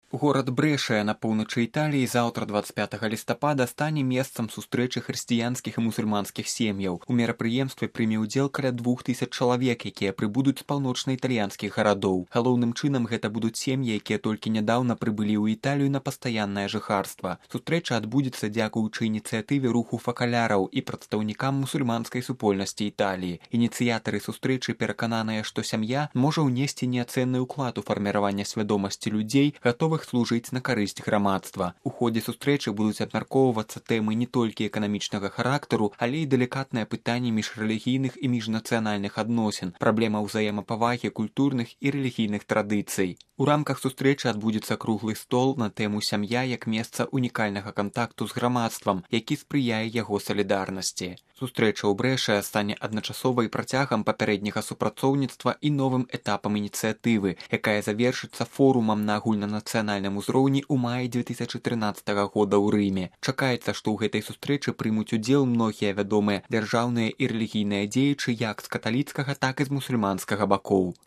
Горад Брэшыя на поўначы Італіі заўтра 25 лістапада стане месцам сустрэчы хрысціянскіх і мусульманскіх сем'яў. У мерапрыемстве прыме ўдзел каля 2000 чалавек, якія прыбудуць з паўночна-італьянскіх гарадоў. Галоўным чынам гэта будуць сем'і, якія толькі нядаўна прыбылі ў Італію на пастаяннае жыхарства. Сустрэча адбудзецца дзякуючы ініцыятыве руху факаляраў і прадстаўнікам мусульманскай супольнасці Італіі. Ініцыятары сустрэчы перакананыя, што сям'я можа ўнесці неацэнны ўклад у фарміраванне свядомасці людзей, гатовых служыць на карысць грамадства. У ходзе сустрэчы будуць абмяркоўвацца тэмы не толькі эканамічнага характару, але і далікатныя пытанні міжрэлігійных і міжнацыянальных адносін, праблема ўзаемапавагі культурных і рэлігійных традыцый. У рамках сустрэчы адбудзецца круглы стол на тэму сям'я як месца унікальнага кантакту з грамадствам, які спрыяе яго салідарнасці. Сустрэча ў Брэшыя стане адначасовай працягам папярэдняга супрацоўніцтва і новым этапам ініцыятывы, якая завершыцца форумам на агульнанацыянальным узроўні ў маі 2013 года ў Рыме. Чакаецца, што ў гэтай сустрэчы прымуць удзел многія вядомыя дзяржаўныя і рэлігійныя дзеячы як з каталіцкага, так і з мусульманскага бакоў.